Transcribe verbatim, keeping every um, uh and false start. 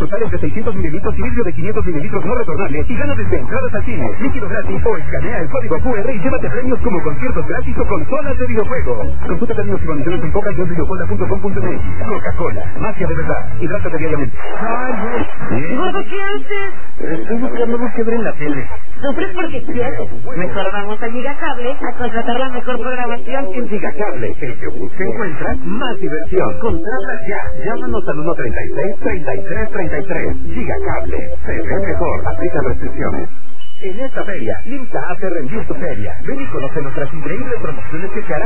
totales de seiscientos mililitros y vidrio de quinientos mililitros no retornables y gana desde entradas al cine, líquido gratis o escanea el código Q R y llévate premios como conciertos gratis o consolas de videojuegos. Consulta términos y condiciones en coca guion videocola punto com punto m x. Coca-Cola, magia de verdad. Hidrátate diariamente. Gordo, ¿qué haces? Estoy buscando algo que ver en la tele. Sufres porque quieres. Mejor vamos a Gigacable a contratar la mejor programación. En Gigacable, el que busca encuentra más diversión. Contrata ya. Llámanos al uno treinta y seis, treinta y tres, treinta y tres. Gigacable. Se ve mejor. Aplica restricciones. En esta feria, Limsa hace rendir tu feria. Ven y conoce nuestras increíbles promociones que te harán